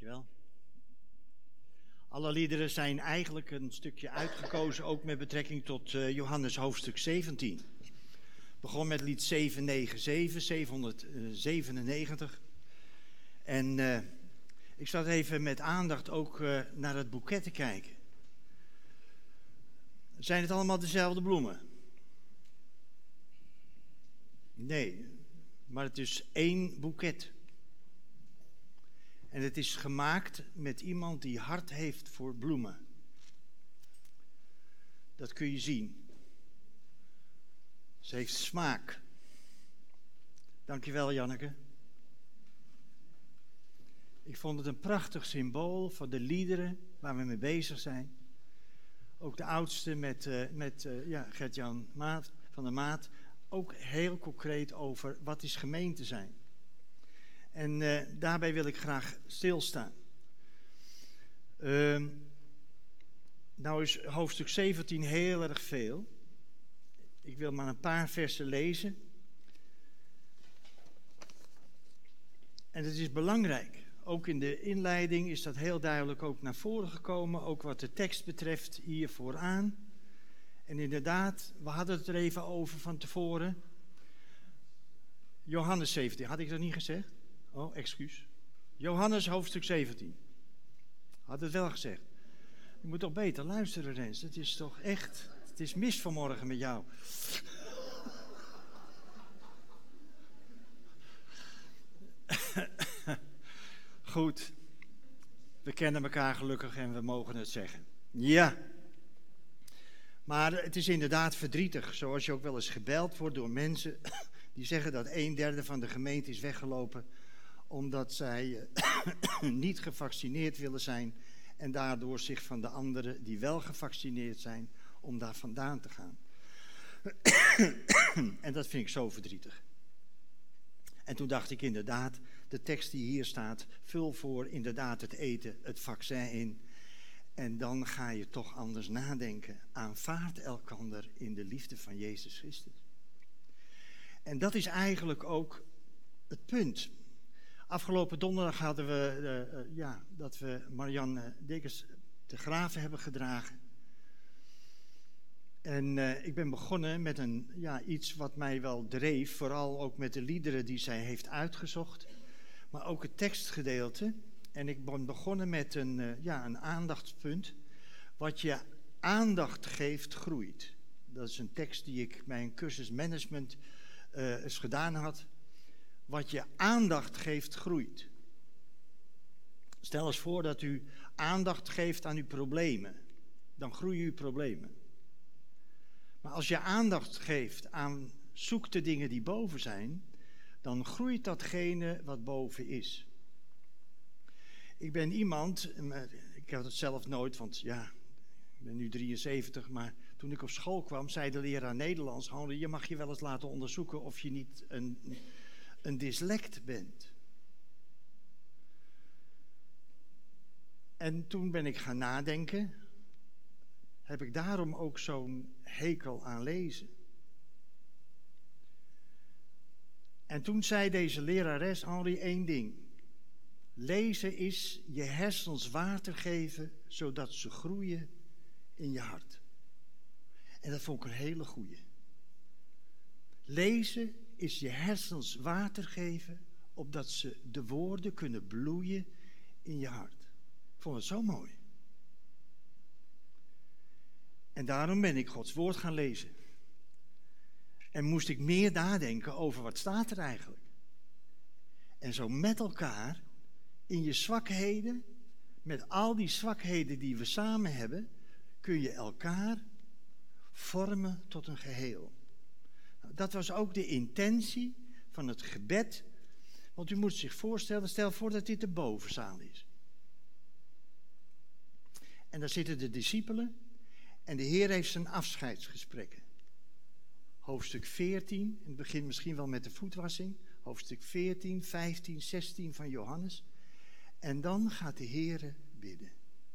Dankjewel. Alle liederen zijn eigenlijk een stukje uitgekozen, ook met betrekking tot Johannes hoofdstuk 17. Begon met lied 797, 797. En ik zat even met aandacht ook naar het boeket te kijken. Zijn het allemaal dezelfde bloemen? Nee, maar het is één boeket. En het is gemaakt met iemand die hart heeft voor bloemen. Dat kun je zien. Ze heeft smaak. Dankjewel, Janneke. Ik vond het een prachtig symbool van de liederen waar we mee bezig zijn. Ook de oudste met Gert-Jan van der Maat. Ook heel concreet over wat is gemeente zijn. En daarbij wil ik graag stilstaan. Nou is hoofdstuk 17 heel erg veel. Ik wil maar een paar versen lezen. En het is belangrijk. Ook in de inleiding is dat heel duidelijk ook naar voren gekomen. Ook wat de tekst betreft hier vooraan. En inderdaad, we hadden het er even over van tevoren. Johannes 17, had ik dat niet gezegd? Oh, excuus. Johannes hoofdstuk 17. Had het wel gezegd. Je moet toch beter luisteren, Rens. Het is toch echt... Het is mis vanmorgen met jou. Goed. We kennen elkaar gelukkig en we mogen het zeggen. Ja. Maar het is inderdaad verdrietig. Zoals je ook wel eens gebeld wordt door mensen... die zeggen dat 1/3 van de gemeente is weggelopen... omdat zij niet gevaccineerd willen zijn... en daardoor zich van de anderen die wel gevaccineerd zijn... om daar vandaan te gaan. En dat vind ik zo verdrietig. En toen dacht ik inderdaad, de tekst die hier staat... vul voor inderdaad het eten, het vaccin in... en dan ga je toch anders nadenken. Aanvaard elkander in de liefde van Jezus Christus. En dat is eigenlijk ook het punt... Afgelopen donderdag hadden we dat we Marianne Dikkers te graven hebben gedragen. En ik ben begonnen met iets wat mij wel dreef, vooral ook met de liederen die zij heeft uitgezocht, maar ook het tekstgedeelte. En ik ben begonnen met een aandachtspunt. Wat je aandacht geeft, groeit. Dat is een tekst die ik bij een cursus management eens gedaan had. Wat je aandacht geeft, groeit. Stel eens voor dat u aandacht geeft aan uw problemen. Dan groeien uw problemen. Maar als je aandacht geeft aan zoek de dingen die boven zijn... dan groeit datgene wat boven is. Ik ben iemand... Ik had het zelf nooit, want ik ben nu 73... maar toen ik op school kwam, zei de leraar Nederlands... Henri, je mag je wel eens laten onderzoeken of je niet een dyslect bent. En toen ben ik gaan nadenken. Heb ik daarom ook zo'n hekel aan lezen? En toen zei deze lerares Henri 1 ding. Lezen is je hersens water geven, zodat ze groeien in je hart. En dat vond ik een hele goeie. Lezen is je hersens water geven, opdat ze de woorden kunnen bloeien in je hart. Ik vond het zo mooi. En daarom ben ik Gods woord gaan lezen. En moest ik meer nadenken over wat staat er eigenlijk. En zo met elkaar, in je zwakheden, met al die zwakheden die we samen hebben, kun je elkaar vormen tot een geheel. Dat was ook de intentie van het gebed. Want u moet zich voorstellen, stel voor dat dit de bovenzaal is. En daar zitten de discipelen. En de Heer heeft zijn afscheidsgesprekken. Hoofdstuk 14, het begint misschien wel met de voetwassing. Hoofdstuk 14, 15, 16 van Johannes. En dan gaat de Heer bidden.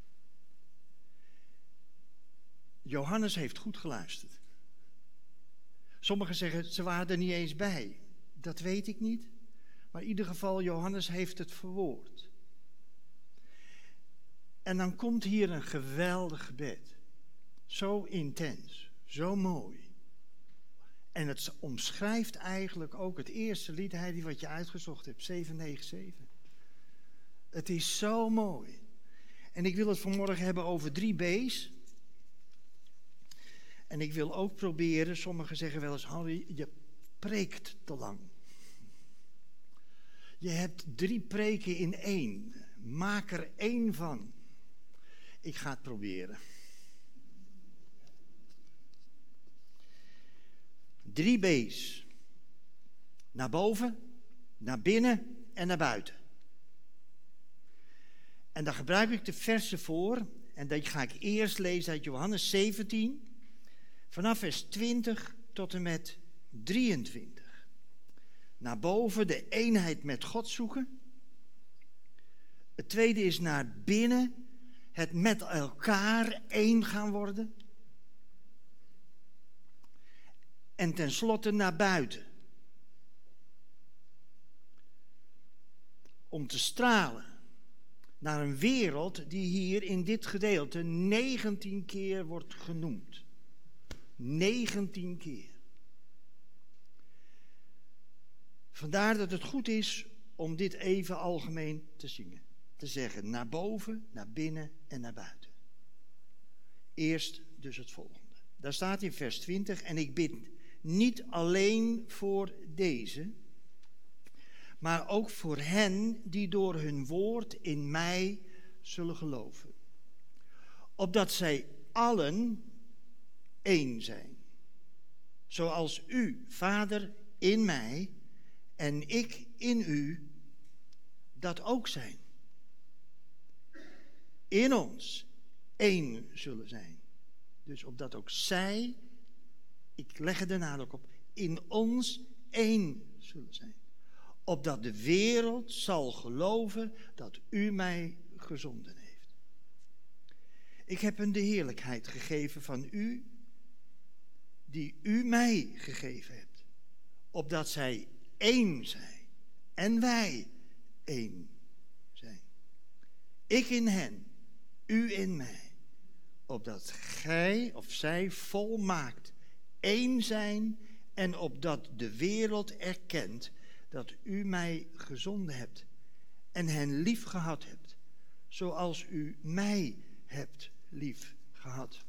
Johannes heeft goed geluisterd. Sommigen zeggen, ze waren er niet eens bij. Dat weet ik niet. Maar in ieder geval, Johannes heeft het verwoord. En dan komt hier een geweldig gebed. Zo intens, zo mooi. En het omschrijft eigenlijk ook het eerste lied, Heidi, wat je uitgezocht hebt, 797. Het is zo mooi. En ik wil het vanmorgen hebben over 3 B's. En ik wil ook proberen, sommigen zeggen wel eens, Harry, je preekt te lang. Je hebt 3 preken in 1. Maak er 1 van. Ik ga het proberen. 3 B's. Naar boven, naar binnen en naar buiten. En daar gebruik ik de versen voor. En dat ga ik eerst lezen uit Johannes 17. Vanaf vers 20 tot en met 23. Naar boven de eenheid met God zoeken. Het tweede is naar binnen. Het met elkaar één gaan worden. En tenslotte naar buiten. Om te stralen naar een wereld die hier in dit gedeelte 19 keer wordt genoemd. 19 keer. Vandaar dat het goed is om dit even algemeen te zingen. Te zeggen, naar boven, naar binnen en naar buiten. Eerst dus het volgende. Daar staat in vers 20, en ik bid niet alleen voor deze, maar ook voor hen die door hun woord in mij zullen geloven. Opdat zij allen één zijn. Zoals u, Vader, in mij en ik in u, dat ook zijn. In ons één zullen zijn. Dus opdat ook zij, ik leg er de nadruk op, in ons één zullen zijn. Opdat de wereld zal geloven dat u mij gezonden heeft. Ik heb hun de heerlijkheid gegeven van u, die u mij gegeven hebt. Opdat zij één zijn en wij één zijn. Ik in hen, u in mij. Opdat gij of zij volmaakt één zijn en opdat de wereld erkent dat u mij gezonden hebt en hen lief gehad hebt, zoals u mij hebt lief gehad.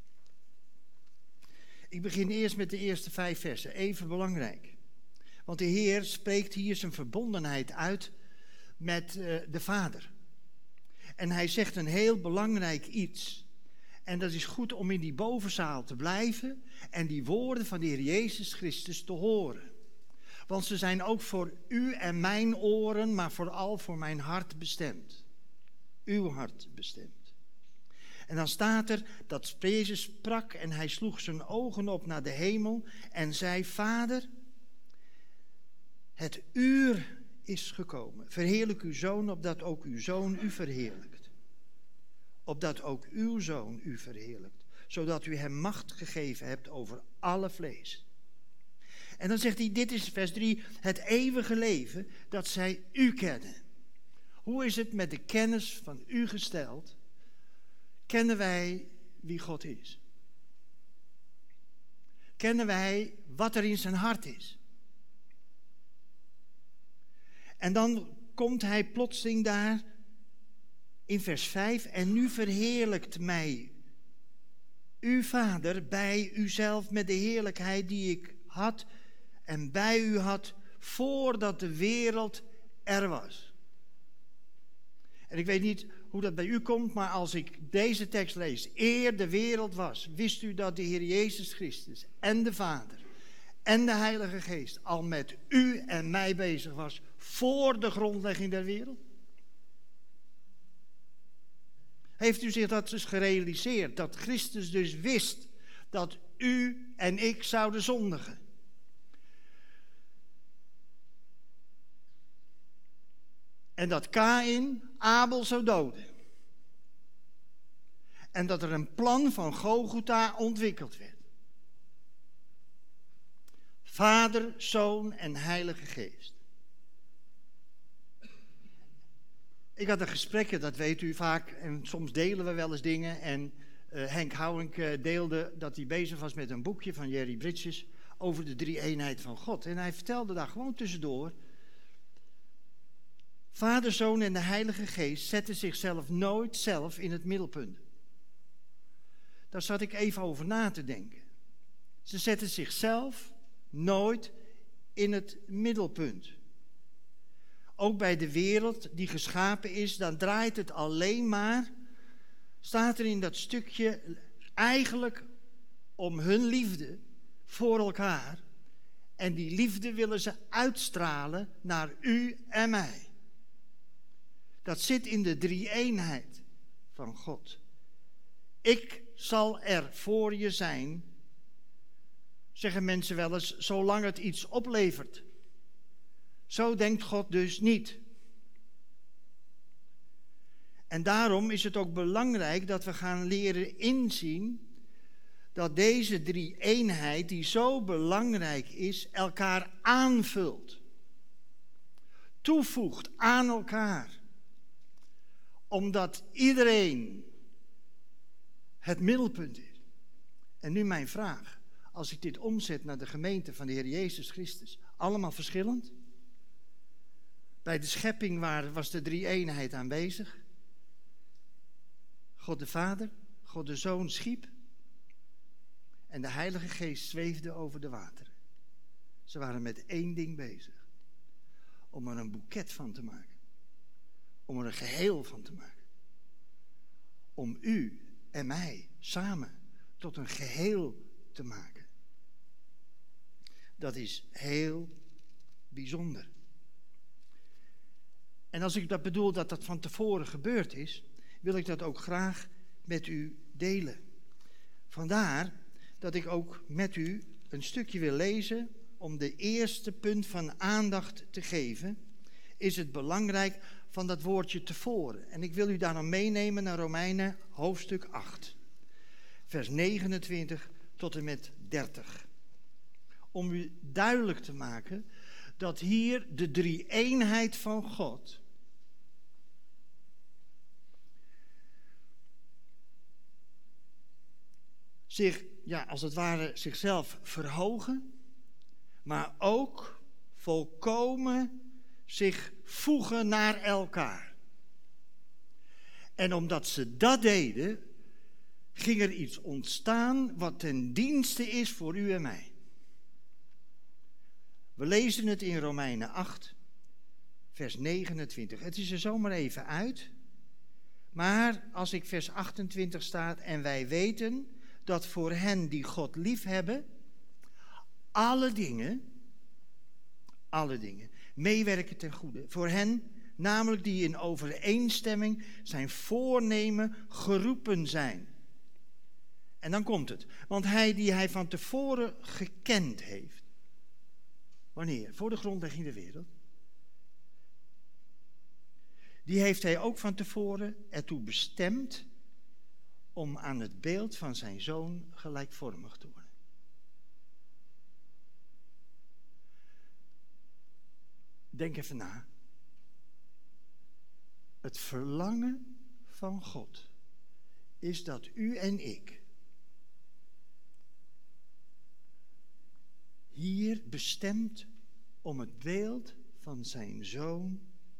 Ik begin eerst met de eerste 5 versen, even belangrijk. Want de Heer spreekt hier zijn verbondenheid uit met de Vader. En hij zegt een heel belangrijk iets. En dat is goed om in die bovenzaal te blijven en die woorden van de Heer Jezus Christus te horen. Want ze zijn ook voor u en mijn oren, maar vooral voor mijn hart bestemd. Uw hart bestemd. En dan staat er dat Jezus sprak en hij sloeg zijn ogen op naar de hemel en zei, Vader, het uur is gekomen. Verheerlijk uw Zoon, opdat ook uw Zoon u verheerlijkt. Opdat ook uw Zoon u verheerlijkt. Zodat u hem macht gegeven hebt over alle vlees. En dan zegt hij, dit is vers 3, het eeuwige leven dat zij u kennen. Hoe is het met de kennis van u gesteld? Kennen wij wie God is? Kennen wij wat er in zijn hart is? En dan komt hij plotseling daar in vers 5. En nu verheerlijkt mij uw Vader bij uzelf met de heerlijkheid die ik had en bij u had voordat de wereld er was. En ik weet niet hoe dat bij u komt, maar als ik deze tekst lees, eer de wereld was, wist u dat de Heer Jezus Christus en de Vader en de Heilige Geest al met u en mij bezig was voor de grondlegging der wereld? Heeft u zich dat dus gerealiseerd, dat Christus dus wist dat u en ik zouden zondigen? En dat Kaïn Abel zou doden. En dat er een plan van Golgotha ontwikkeld werd. Vader, Zoon en Heilige Geest. Ik had een gesprekje, dat weet u vaak, en soms delen we wel eens dingen. En Henk Houwink deelde dat hij bezig was met een boekje van Jerry Bridges over de drie-eenheid van God. En hij vertelde daar gewoon tussendoor: Vader, Zoon en de Heilige Geest zetten zichzelf nooit zelf in het middelpunt. Daar zat ik even over na te denken. Ze zetten zichzelf nooit in het middelpunt. Ook bij de wereld die geschapen is, dan draait het alleen maar, staat er in dat stukje, eigenlijk om hun liefde voor elkaar. En die liefde willen ze uitstralen naar u en mij. Dat zit in de drie-eenheid van God. Ik zal er voor je zijn, zeggen mensen wel eens, zolang het iets oplevert. Zo denkt God dus niet. En daarom is het ook belangrijk dat we gaan leren inzien dat deze drie-eenheid, die zo belangrijk is, elkaar aanvult. Toevoegt aan elkaar. Omdat iedereen het middelpunt is. En nu mijn vraag. Als ik dit omzet naar de gemeente van de Heer Jezus Christus. Allemaal verschillend. Bij de schepping was de drie-eenheid aanwezig. God de Vader, God de Zoon schiep. En de Heilige Geest zweefde over de wateren. Ze waren met één ding bezig. Om er een boeket van te maken. Om er een geheel van te maken. Om u en mij samen tot een geheel te maken. Dat is heel bijzonder. En als ik dat bedoel dat dat van tevoren gebeurd is, wil ik dat ook graag met u delen. Vandaar dat ik ook met u een stukje wil lezen om de eerste punt van aandacht te geven. Is het belangrijk van dat woordje tevoren. En ik wil u daarom meenemen naar Romeinen hoofdstuk 8. Vers 29 tot en met 30. Om u duidelijk te maken dat hier de drie-eenheid van God zich, als het ware, zichzelf verhogen, maar ook volkomen zich voegen naar elkaar. En omdat ze dat deden, ging er iets ontstaan wat ten dienste is voor u en mij. We lezen het in Romeinen 8, vers 29. Het is er zomaar even uit. Maar als ik vers 28 staat, en wij weten dat voor hen die God lief hebben, alle dingen meewerken ten goede. Voor hen, namelijk die in overeenstemming zijn voornemen geroepen zijn. En dan komt het. Want hij die hij van tevoren gekend heeft. Wanneer? Voor de grondlegging der wereld. Die heeft hij ook van tevoren ertoe bestemd om aan het beeld van zijn zoon gelijkvormig te worden. Denk even na. Het verlangen van God is dat u en ik hier bestemd om het beeld van zijn zoon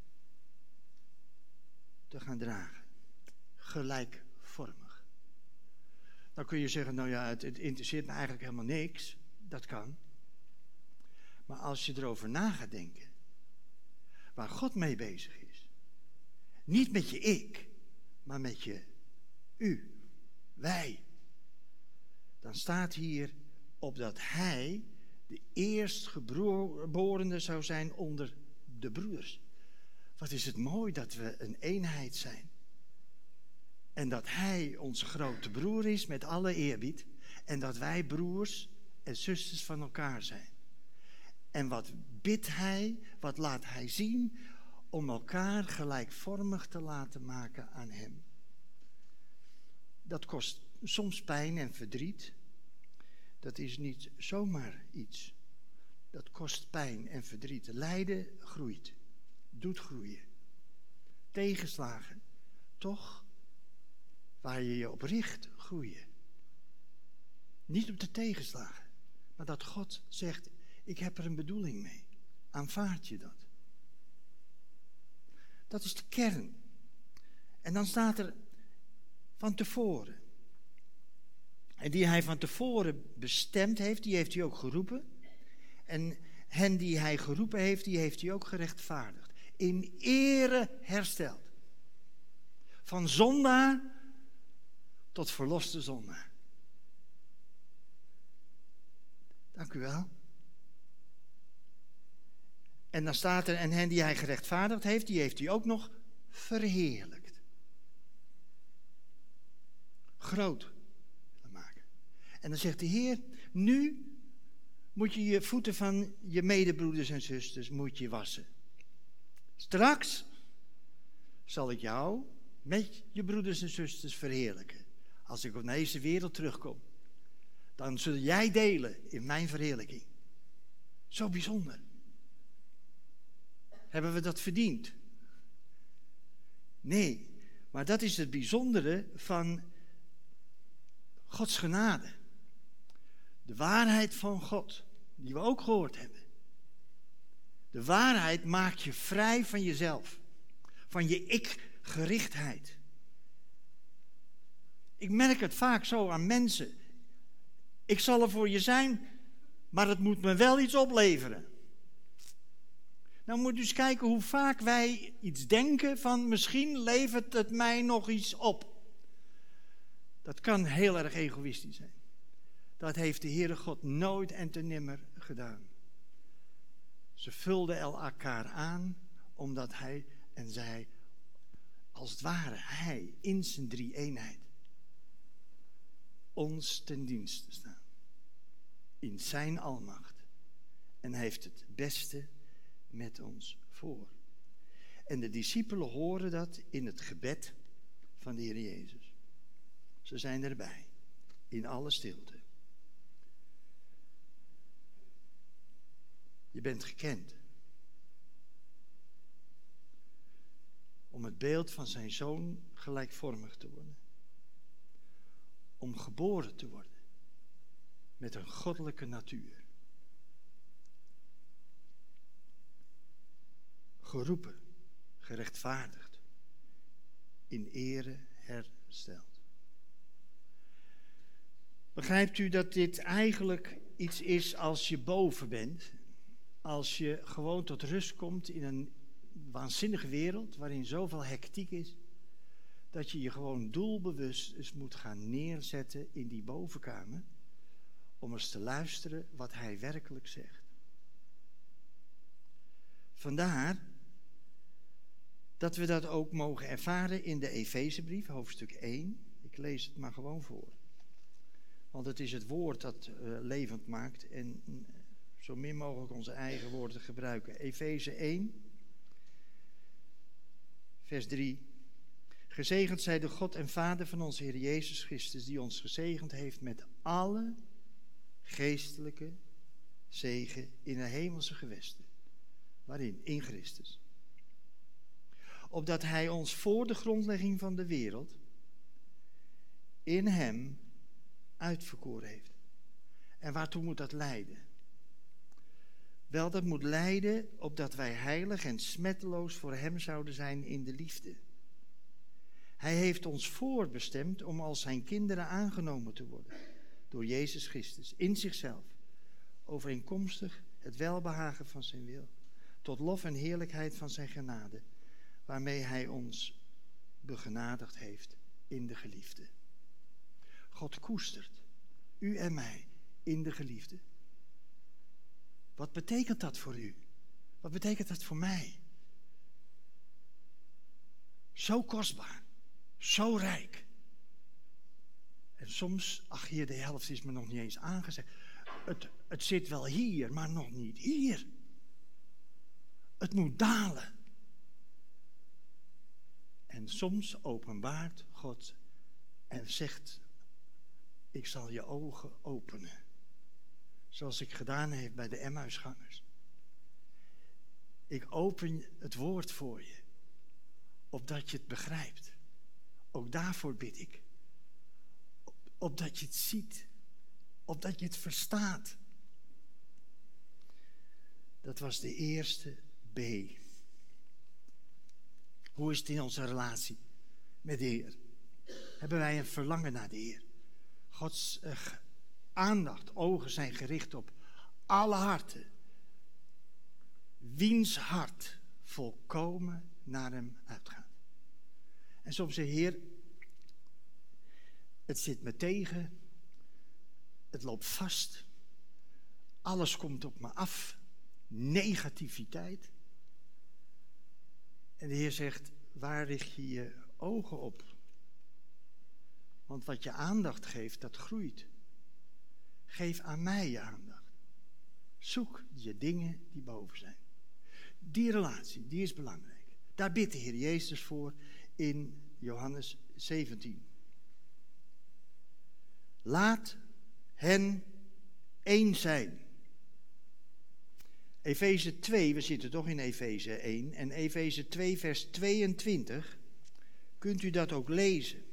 te gaan dragen. Gelijkvormig. Dan kun je zeggen, het interesseert me eigenlijk helemaal niks. Dat kan. Maar als je erover na gaat denken, waar God mee bezig is. Niet met je ik, maar met je u, wij. Dan staat hier opdat hij de eerstgeborene zou zijn onder de broeders. Wat is het mooi dat we een eenheid zijn. En dat hij onze grote broer is met alle eerbied. En dat wij broers en zusters van elkaar zijn. En wat bidt hij, wat laat hij zien, om elkaar gelijkvormig te laten maken aan hem. Dat kost soms pijn en verdriet. Dat is niet zomaar iets. Dat kost pijn en verdriet. Lijden groeit, doet groeien. tegenslagen, toch waar je je op richt groeien. Niet op de tegenslagen, maar dat God zegt, ik heb er een bedoeling mee. Aanvaard je dat? Dat is de kern. En dan staat er van tevoren. En die hij van tevoren bestemd heeft, die heeft hij ook geroepen. En hen die hij geroepen heeft, die heeft hij ook gerechtvaardigd. In ere hersteld. Van zondaar tot verloste zondaar. Dank u wel. En dan staat er, en hen die hij gerechtvaardigd heeft, die heeft hij ook nog verheerlijkt. Groot maken. En dan zegt de Heer, nu moet je je voeten van je medebroeders en zusters moet je wassen. Straks zal ik jou met je broeders en zusters verheerlijken. Als ik op deze wereld terugkom, dan zul jij delen in mijn verheerlijking. Zo bijzonder. Hebben we dat verdiend? Nee, maar dat is het bijzondere van Gods genade. De waarheid van God, die we ook gehoord hebben. De waarheid maakt je vrij van jezelf, van je ik-gerichtheid. Ik merk het vaak zo aan mensen. Ik zal er voor je zijn, maar het moet me wel iets opleveren. Nou moet u eens kijken hoe vaak wij iets denken van misschien levert het mij nog iets op. Dat kan heel erg egoïstisch zijn. Dat heeft de Heere God nooit en te nimmer gedaan. Ze vulden elkaar aan, omdat hij en zij, als het ware, hij in zijn drie-eenheid, ons ten dienste staan. In zijn almacht. En heeft het beste met ons voor. En de discipelen horen dat in het gebed van de Heer Jezus. Ze zijn erbij, in alle stilte. Je bent gekend. Om het beeld van zijn zoon gelijkvormig te worden. Om geboren te worden. Met een goddelijke natuur. Geroepen, gerechtvaardigd. In ere hersteld. Begrijpt u dat dit eigenlijk iets is als je boven bent? Als je gewoon tot rust komt in een waanzinnige wereld waarin zoveel hectiek is, dat je je gewoon doelbewust eens moet gaan neerzetten in die bovenkamer om eens te luisteren wat hij werkelijk zegt. Vandaar dat we dat ook mogen ervaren in de Efezebrief, hoofdstuk 1. Ik lees het maar gewoon voor. Want het is het woord dat levend maakt en zo min mogelijk onze eigen woorden gebruiken. Efeze 1, vers 3. Gezegend zij de God en Vader van onze Heer Jezus Christus, die ons gezegend heeft met alle geestelijke zegen in de hemelse gewesten. Waarin? In Christus. Opdat hij ons voor de grondlegging van de wereld in hem uitverkoren heeft. En waartoe moet dat leiden? Wel, dat moet leiden opdat wij heilig en smetteloos voor hem zouden zijn in de liefde. Hij heeft ons voorbestemd om als zijn kinderen aangenomen te worden door Jezus Christus in zichzelf, overeenkomstig het welbehagen van zijn wil, tot lof en heerlijkheid van zijn genade, waarmee hij ons begenadigd heeft in de geliefde. God koestert u en mij in de geliefde. Wat betekent dat voor u? Wat betekent dat voor mij? Zo kostbaar, zo rijk. En soms, ach hier, de helft is me nog niet eens aangezegd. Het zit wel hier, maar nog niet hier. Het moet dalen. En soms openbaart God en zegt, ik zal je ogen openen. Zoals ik gedaan heb bij de Emmausgangers. Ik open het woord voor je. opdat je het begrijpt. Ook daarvoor bid ik. Opdat je het ziet. Opdat je het verstaat. Dat was de eerste B. Hoe is het in onze relatie met de Heer? Hebben wij een verlangen naar de Heer? Gods aandacht, ogen zijn gericht op alle harten. Wiens hart volkomen naar hem uitgaat. En soms zegt Heer, het zit me tegen. Het loopt vast. Alles komt op me af. Negativiteit. En de Heer zegt, waar richt je je ogen op? Want wat je aandacht geeft, dat groeit. Geef aan mij je aandacht. Zoek je dingen die boven zijn. Die relatie, die is belangrijk. Daar bidt de Heer Jezus voor in Johannes 17. Laat hen één zijn. Efeze 2, we zitten toch in Efeze 1. En Efeze 2 vers 22, kunt u dat ook lezen.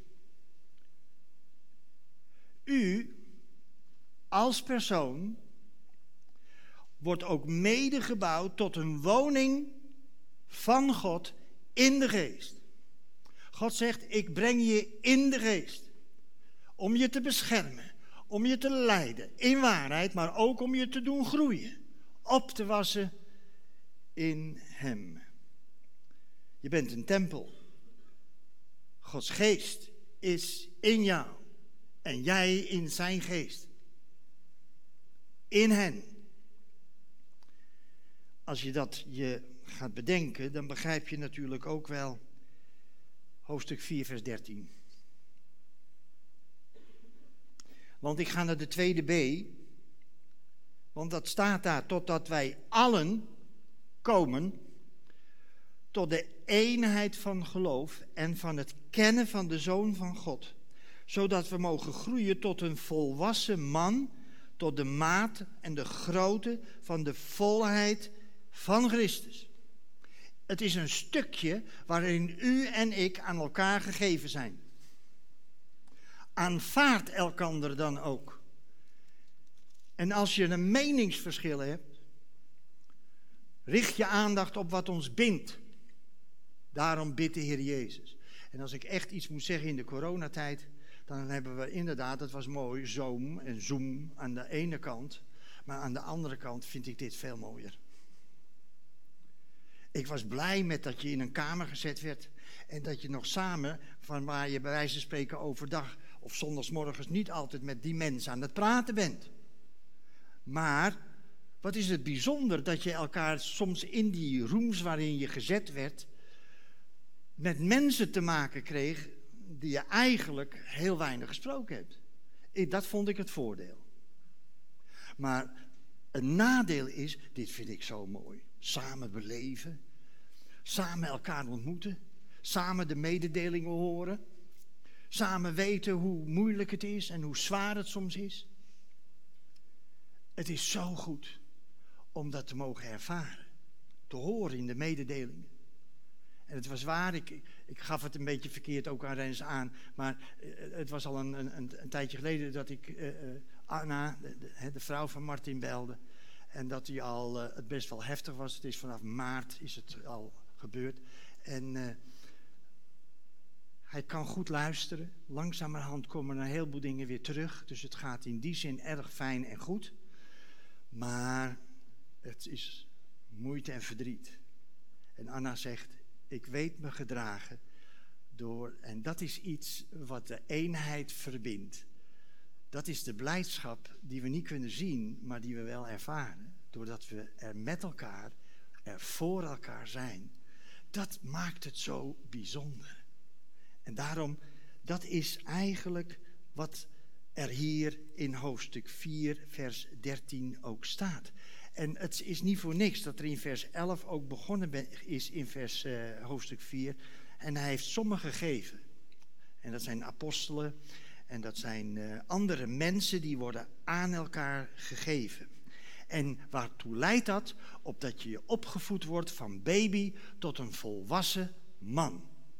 U, als persoon, wordt ook medegebouwd tot een woning van God in de geest. God zegt, ik breng je in de geest. Om je te beschermen, om je te leiden in waarheid, maar ook om je te doen groeien. Op te wassen in hem. Je bent een tempel. Gods geest is in jou. En jij in zijn geest. In hen. Als je dat je gaat bedenken, dan begrijp je natuurlijk ook wel hoofdstuk 4 vers 13. Want ik ga naar de tweede B. Want dat staat daar, totdat wij allen komen tot de eenheid van geloof en van het kennen van de Zoon van God. Zodat we mogen groeien tot een volwassen man, tot de maat en de grootte van de volheid van Christus. Het is een stukje waarin u en ik aan elkaar gegeven zijn. Aanvaard elkander dan ook. En als je een meningsverschil hebt, richt je aandacht op wat ons bindt. Daarom bidt de Heer Jezus. En als ik echt iets moet zeggen in de coronatijd, dan hebben we inderdaad, het was mooi, Zoom en Zoom aan de ene kant. Maar aan de andere kant vind ik dit veel mooier. Ik was blij met dat je in een kamer gezet werd. En dat je nog samen, van waar je bij wijze van spreken overdag of zondagsmorgens niet altijd met die mensen aan het praten bent. Maar wat is het bijzonder dat je elkaar soms in die rooms waarin je gezet werd, met mensen te maken kreeg die je eigenlijk heel weinig gesproken hebt. Dat vond ik het voordeel. Maar een nadeel is, dit vind ik zo mooi, samen beleven, samen elkaar ontmoeten, samen de mededelingen horen, samen weten hoe moeilijk het is en hoe zwaar het soms is. Het is zo goed om dat te mogen ervaren, te horen in de mededelingen. En het was waar, ik gaf het een beetje verkeerd ook aan Rens aan, maar het was al een tijdje geleden dat ik Anna, de vrouw van Martin, belde. En dat die al het best wel heftig was. Het is vanaf maart is het al gebeurd. En hij kan goed luisteren. Langzamerhand komen er een heleboel dingen weer terug. Dus het gaat in die zin erg fijn en goed. Maar het is moeite en verdriet. En Anna zegt, ik weet me gedragen door, en dat is iets wat de eenheid verbindt. Dat is de blijdschap die we niet kunnen zien, maar die we wel ervaren. Doordat we er met elkaar, er voor elkaar zijn. Dat maakt het zo bijzonder. En daarom, dat is eigenlijk wat er hier in hoofdstuk 4, vers 13 ook staat. En het is niet voor niks dat er in vers 11 ook begonnen is in hoofdstuk 4. En hij heeft sommigen gegeven. En dat zijn apostelen en dat zijn andere mensen die worden aan elkaar gegeven. En waartoe leidt dat? Opdat je opgevoed wordt van baby tot een volwassen man.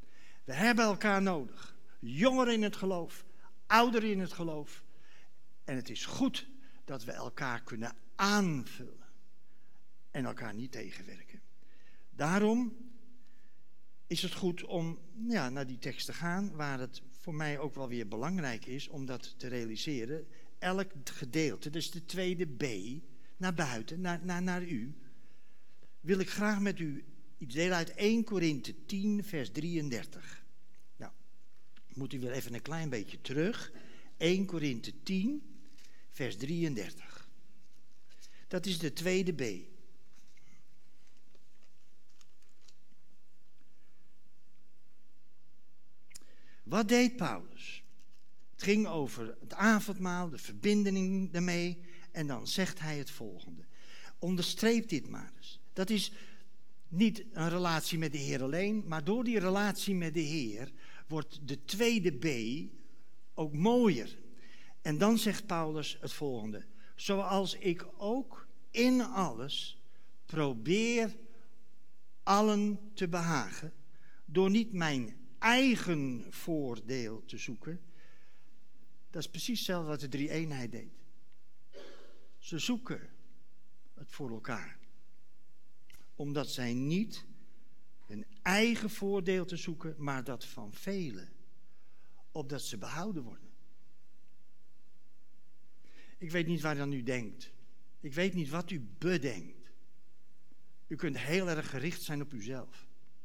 We hebben elkaar nodig. Jongeren in het geloof, ouderen in het geloof. En het is goed dat we elkaar kunnen aanvullen en elkaar niet tegenwerken. Daarom is het goed om naar die tekst te gaan, waar het voor mij ook wel weer belangrijk is om dat te realiseren. Elk gedeelte, dus de tweede B, naar buiten, naar u, wil ik graag met u iets delen uit 1 Korinthe 10, vers 33. Nou, moet u weer even een klein beetje terug. 1 Korinthe 10, vers 33. Dat is de tweede B. Wat deed Paulus? Het ging over het avondmaal, de verbinding daarmee. En dan zegt hij het volgende. Onderstreep dit maar eens. Dat is niet een relatie met de Heer alleen, maar door die relatie met de Heer wordt de tweede B ook mooier. En dan zegt Paulus het volgende. Zoals ik ook in alles probeer allen te behagen, door niet mijn eigen voordeel te zoeken. Dat is precies hetzelfde wat de drie-eenheid deed. Ze zoeken het voor elkaar. Omdat zij niet hun eigen voordeel te zoeken, maar dat van velen. Opdat ze behouden worden. Ik weet niet waar dan u denkt. Ik weet niet wat u bedenkt. U kunt heel erg gericht zijn op uzelf.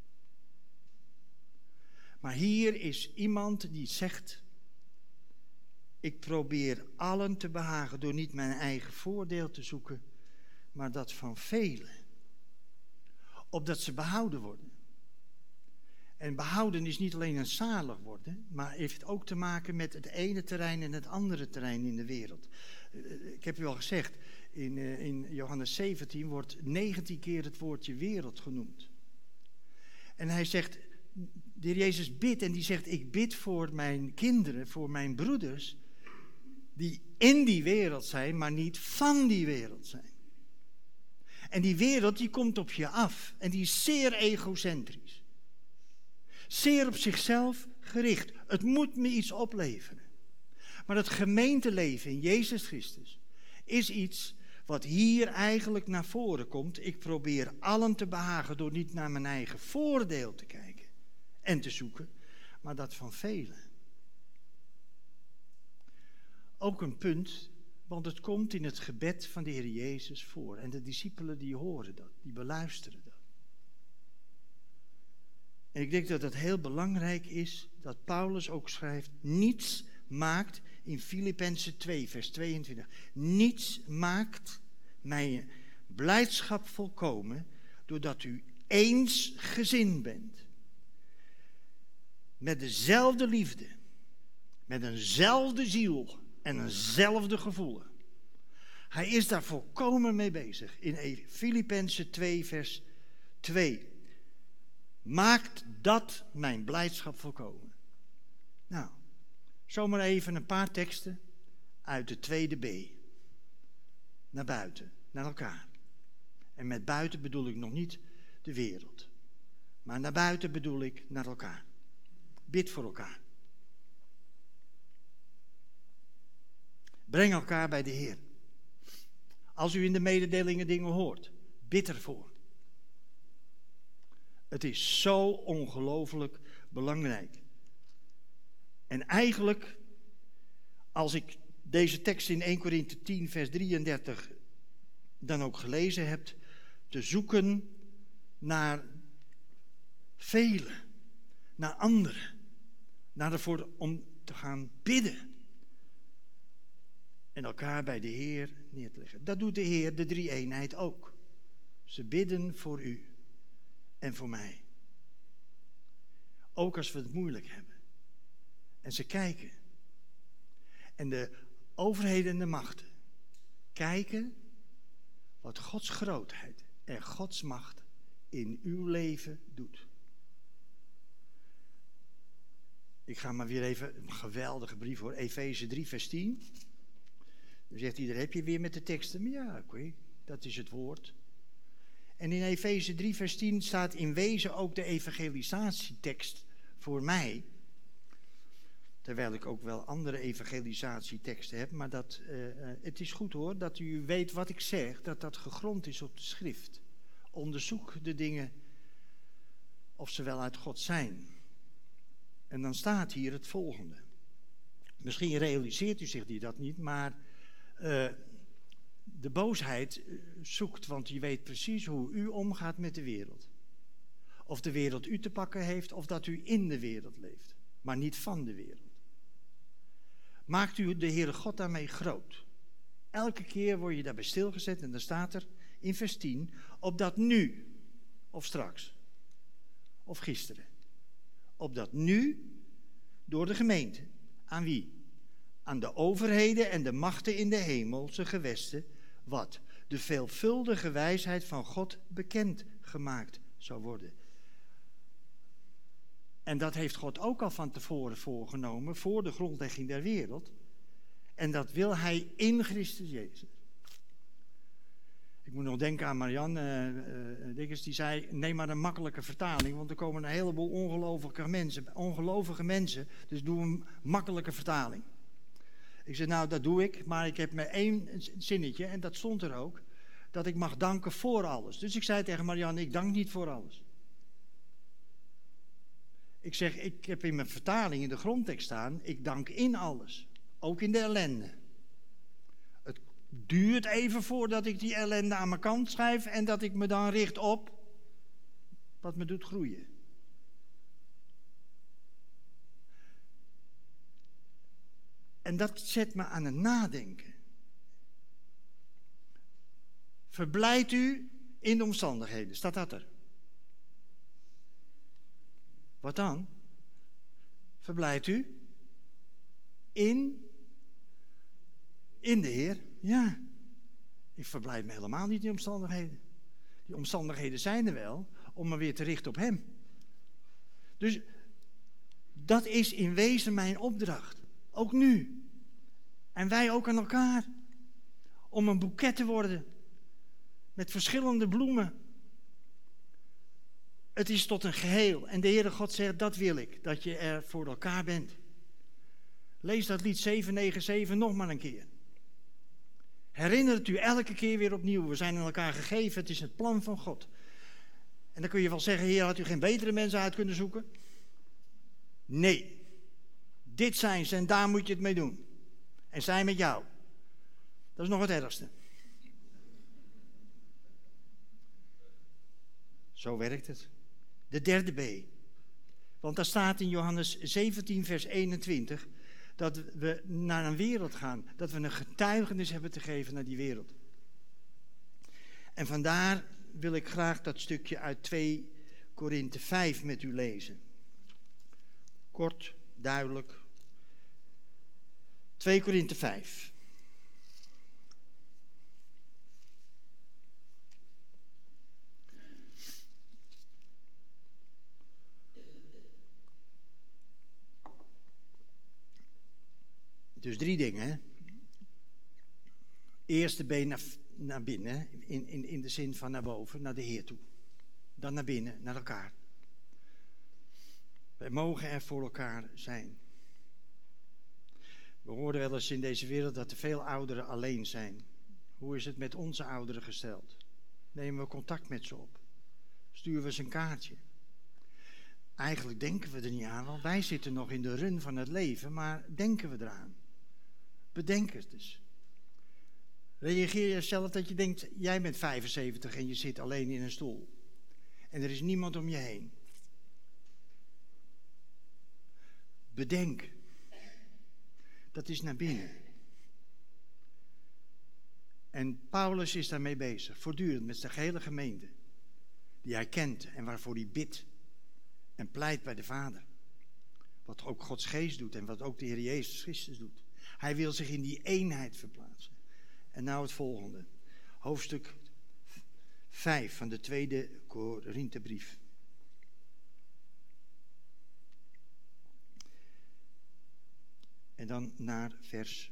Maar hier is iemand die zegt: ik probeer allen te behagen door niet mijn eigen voordeel te zoeken, maar dat van velen. Opdat ze behouden worden. En behouden is niet alleen een zalig worden, maar heeft ook te maken met het ene terrein en het andere terrein in de wereld. Ik heb u al gezegd, in Johannes 17 wordt 19 keer het woordje wereld genoemd. En hij zegt, de Heer Jezus bidt en die zegt, ik bid voor mijn kinderen, voor mijn broeders, die in die wereld zijn, maar niet van die wereld zijn. En die wereld die komt op je af en die is zeer egocentrisch. Zeer op zichzelf gericht. Het moet me iets opleveren. Maar het gemeenteleven in Jezus Christus is iets wat hier eigenlijk naar voren komt. Ik probeer allen te behagen door niet naar mijn eigen voordeel te kijken en te zoeken, maar dat van velen. Ook een punt, want het komt in het gebed van de Heer Jezus voor. En de discipelen die horen dat, die beluisteren dat. En ik denk dat het heel belangrijk is dat Paulus ook schrijft, niets maakt, in Filippenzen 2 vers 22, niets maakt mijn blijdschap volkomen doordat u eensgezind bent. Met dezelfde liefde, met eenzelfde ziel en eenzelfde gevoel. Hij is daar volkomen mee bezig. In Filippenzen 2 vers 2. Maakt dat mijn blijdschap volkomen. Nou, zomaar even een paar teksten uit de tweede B. Naar buiten, naar elkaar. En met buiten bedoel ik nog niet de wereld. Maar naar buiten bedoel ik naar elkaar. Bid voor elkaar. Breng elkaar bij de Heer. Als u in de mededelingen dingen hoort, bid ervoor. Het is zo ongelooflijk belangrijk. En eigenlijk, als ik deze tekst in 1 Korinthe 10 vers 33 dan ook gelezen heb, te zoeken naar velen, naar anderen, naar ervoor om te gaan bidden. En elkaar bij de Heer neer te leggen. Dat doet de Heer, de drie-eenheid ook. Ze bidden voor u en voor mij. Ook als we het moeilijk hebben. En ze kijken. En de overheden en de machten kijken wat Gods grootheid en Gods macht in uw leven doet. Ik ga maar weer even, een geweldige brief hoor, Efeze 3 vers 10. Dan zegt iedereen, heb je weer met de teksten? Maar ja, oké, dat is het woord. En in Efeze 3 vers 10 staat in wezen ook de evangelisatietekst voor mij, terwijl ik ook wel andere evangelisatieteksten heb, maar het is goed hoor, dat u weet wat ik zeg, dat gegrond is op de schrift. Onderzoek de dingen of ze wel uit God zijn. En dan staat hier het volgende. Misschien realiseert u zich dat niet, maar de boosheid zoekt, want die weet precies hoe u omgaat met de wereld. Of de wereld u te pakken heeft, of dat u in de wereld leeft, maar niet van de wereld. Maakt u de Heere God daarmee groot. Elke keer word je daarbij stilgezet en dan staat er in vers 10, opdat nu, of straks, of gisteren, opdat nu door de gemeente, aan wie? Aan de overheden en de machten in de hemelse gewesten, wat? De veelvuldige wijsheid van God bekend gemaakt zou worden. En dat heeft God ook al van tevoren voorgenomen, voor de grondlegging der wereld. En dat wil hij in Christus Jezus. Ik moet nog denken aan Marianne Dikkers, die zei, neem maar een makkelijke vertaling, want er komen een heleboel ongelovige mensen, dus doe een makkelijke vertaling. Ik zei, nou dat doe ik, maar ik heb maar één zinnetje, en dat stond er ook, dat ik mag danken voor alles. Dus ik zei tegen Marianne, ik dank niet voor alles. Ik zeg, ik heb in mijn vertaling in de grondtekst staan, ik dank in alles. Ook in de ellende. Het duurt even voordat ik die ellende aan mijn kant schrijf en dat ik me dan richt op wat me doet groeien. En dat zet me aan het nadenken. Verblijdt u in de omstandigheden, staat dat er? Wat dan? Verblijdt u in de Heer? Ja. Ik verblijd me helemaal niet in die omstandigheden. Die omstandigheden zijn er wel om me weer te richten op Hem. Dus dat is in wezen mijn opdracht. Ook nu. En wij ook aan elkaar. Om een boeket te worden. Met verschillende bloemen. Het is tot een geheel. En de Heere God zegt, dat wil ik. Dat je er voor elkaar bent. Lees dat lied 797 nog maar een keer. Herinner het u elke keer weer opnieuw. We zijn aan elkaar gegeven. Het is het plan van God. En dan kun je wel zeggen, Heer, had u geen betere mensen uit kunnen zoeken? Nee. Dit zijn ze en daar moet je het mee doen. En zij met jou. Dat is nog het ergste. Zo werkt het. De derde B. Want daar staat in Johannes 17 vers 21... dat we naar een wereld gaan. Dat we een getuigenis hebben te geven naar die wereld. En vandaar wil ik graag dat stukje uit 2 Korinthe 5 met u lezen. Kort, duidelijk. 2 Korinthe 5. Dus 3 dingen. Hè? Eerste been naar binnen, in de zin van naar boven, naar de Heer toe. Dan naar binnen, naar elkaar. Wij mogen er voor elkaar zijn. We horen wel eens in deze wereld dat er veel ouderen alleen zijn. Hoe is het met onze ouderen gesteld? Nemen we contact met ze op? Sturen we ze een kaartje? Eigenlijk denken we er niet aan, want wij zitten nog in de run van het leven, maar denken we eraan? Bedenk het dus. Reageer je zelf dat je denkt, jij bent 75 en je zit alleen in een stoel. En er is niemand om je heen. Bedenk. Dat is naar binnen. En Paulus is daarmee bezig, voortdurend met zijn gehele gemeente. Die hij kent en waarvoor hij bidt en pleit bij de Vader. Wat ook Gods geest doet en wat ook de Heer Jezus Christus doet. Hij wil zich in die eenheid verplaatsen. En nou het volgende. Hoofdstuk 5 van de 2e Korinthebrief. En dan naar vers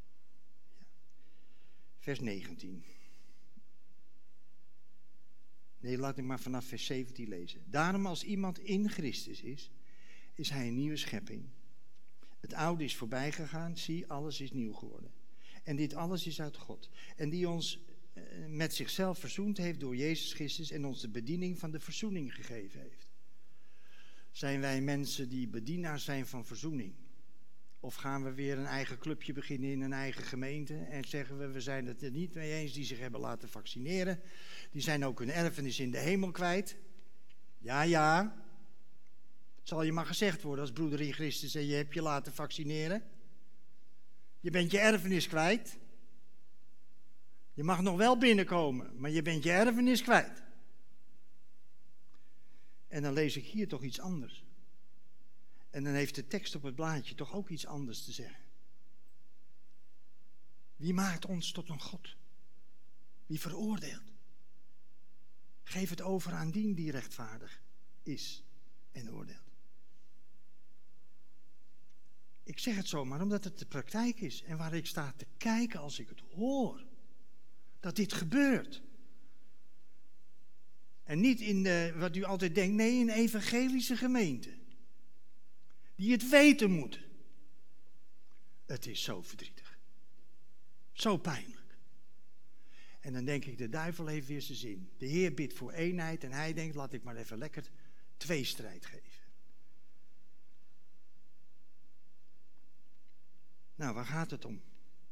19. Nee, laat ik maar vanaf vers 17 lezen. Daarom als iemand in Christus is hij een nieuwe schepping. Het oude is voorbij gegaan, zie, alles is nieuw geworden. En dit alles is uit God. En die ons met zichzelf verzoend heeft door Jezus Christus en ons de bediening van de verzoening gegeven heeft. Zijn wij mensen die bedienaars zijn van verzoening? Of gaan we weer een eigen clubje beginnen in een eigen gemeente en zeggen we zijn het er niet mee eens die zich hebben laten vaccineren. Die zijn ook hun erfenis in de hemel kwijt. Ja. Zal je maar gezegd worden als broeder in Christus en je hebt je laten vaccineren. Je bent je erfenis kwijt. Je mag nog wel binnenkomen, maar je bent je erfenis kwijt. En dan lees ik hier toch iets anders. En dan heeft de tekst op het blaadje toch ook iets anders te zeggen. Wie maakt ons tot een God? Wie veroordeelt? Geef het over aan die rechtvaardig is en oordeelt. Ik zeg het zomaar omdat het de praktijk is en waar ik sta te kijken als ik het hoor. Dat dit gebeurt. En niet in wat u altijd denkt, nee, in evangelische gemeenten. Die het weten moeten. Het is zo verdrietig. Zo pijnlijk. En dan denk ik, de duivel heeft weer zijn zin. De Heer bidt voor eenheid en hij denkt, laat ik maar even lekker tweestrijd geven. Nou, waar gaat het om?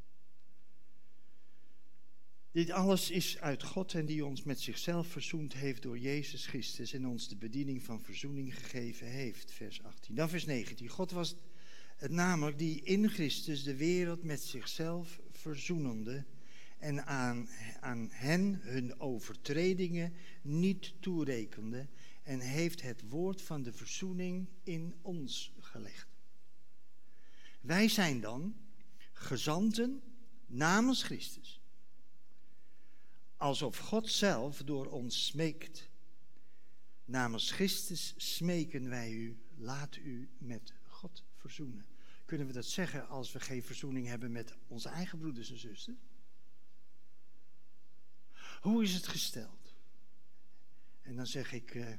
Dit alles is uit God en die ons met zichzelf verzoend heeft door Jezus Christus en ons de bediening van verzoening gegeven heeft. Vers 18. Dan vers 19. God was het namelijk die in Christus de wereld met zichzelf verzoenende en aan hen hun overtredingen niet toerekende en heeft het woord van de verzoening in ons gelegd. Wij zijn dan gezanten namens Christus. Alsof God zelf door ons smeekt. Namens Christus smeken wij u, laat u met God verzoenen. Kunnen we dat zeggen als we geen verzoening hebben met onze eigen broeders en zusters? Hoe is het gesteld? En dan zeg ik,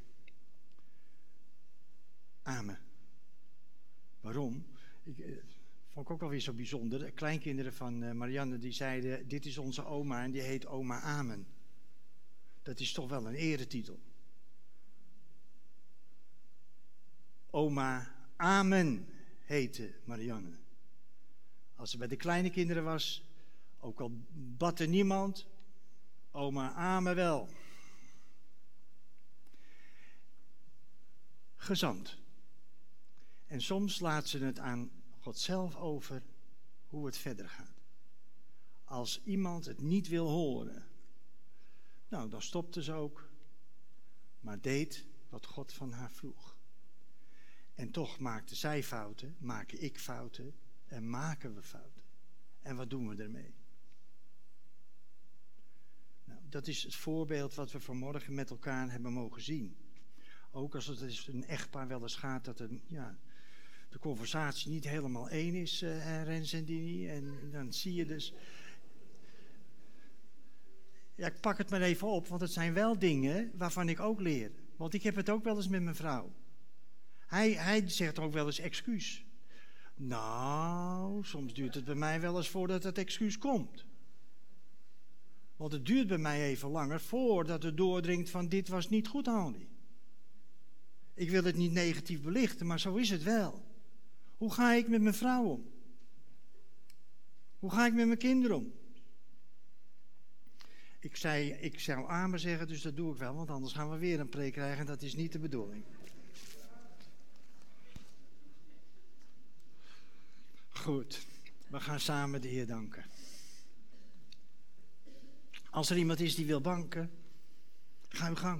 amen. Waarom? Vond ik ook wel weer zo bijzonder. De kleinkinderen van Marianne die zeiden, dit is onze oma en die heet oma Amen. Dat is toch wel een eretitel. Oma Amen heette Marianne. Als ze bij de kleine kinderen was, ook al bad er niemand, oma Amen wel. Gezant. En soms laat ze het aan God zelf over hoe het verder gaat. Als iemand het niet wil horen, nou dan stopte ze ook, maar deed wat God van haar vroeg. En toch maakte zij fouten, maak ik fouten en maken we fouten. En wat doen we ermee? Nou, dat is het voorbeeld wat we vanmorgen met elkaar hebben mogen zien. Ook als het is een echtpaar wel eens gaat dat de conversatie niet helemaal één is, Rens en Dini. En dan zie je dus... Ja, ik pak het maar even op, want het zijn wel dingen waarvan ik ook leer. Want ik heb het ook wel eens met mijn vrouw. Hij zegt ook wel eens excuus. Nou, soms duurt het bij mij wel eens voordat het excuus komt. Want het duurt bij mij even langer voordat het doordringt van dit was niet goed, Handy. Ik wil het niet negatief belichten, maar zo is het wel. Hoe ga ik met mijn vrouw om? Hoe ga ik met mijn kinderen om? Ik zou amen zeggen, dus dat doe ik wel, want anders gaan we weer een preek krijgen en dat is niet de bedoeling. Goed, we gaan samen de Heer danken. Als er iemand is die wil danken, ga uw gang.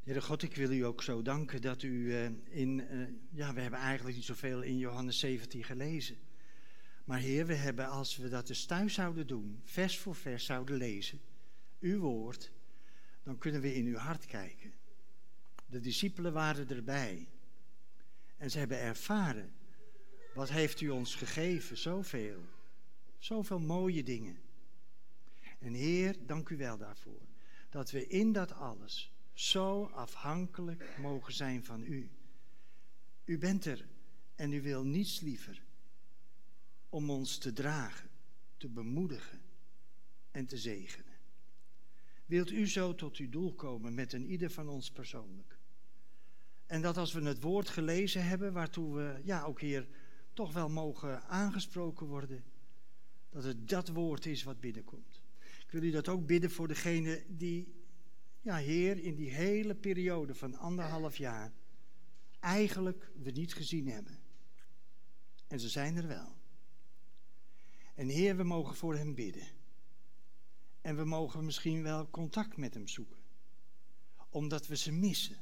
Heere God, ik wil u ook zo danken dat u we hebben eigenlijk niet zoveel in Johannes 17 gelezen. Maar Heer, we hebben, als we dat dus thuis zouden doen, vers voor vers zouden lezen, uw woord, dan kunnen we in uw hart kijken. De discipelen waren erbij. En ze hebben ervaren, wat heeft u ons gegeven? Zoveel mooie dingen. En Heer, dank u wel daarvoor. Dat we in dat alles zo afhankelijk mogen zijn van u. U bent er en u wil niets liever om ons te dragen, te bemoedigen en te zegenen. Wilt u zo tot uw doel komen met een ieder van ons persoonlijk? En dat als we het woord gelezen hebben, waartoe we ook hier toch wel mogen aangesproken worden, dat het dat woord is wat binnenkomt. Ik wil u dat ook bidden voor degene die, Heer, in die hele periode van 1,5 jaar eigenlijk we niet gezien hebben. En ze zijn er wel. En Heer, we mogen voor hem bidden. En we mogen misschien wel contact met hem zoeken. Omdat we ze missen.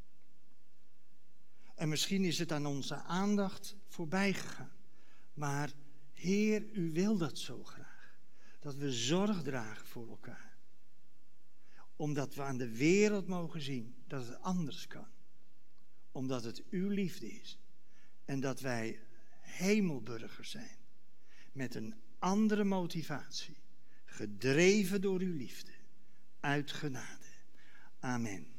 En misschien is het aan onze aandacht voorbij gegaan. Maar Heer, u wil dat zo graag. Dat we zorg dragen voor elkaar. Omdat we aan de wereld mogen zien dat het anders kan. Omdat het uw liefde is. En dat wij hemelburgers zijn. Met een andere motivatie. Gedreven door uw liefde. Uit genade. Amen.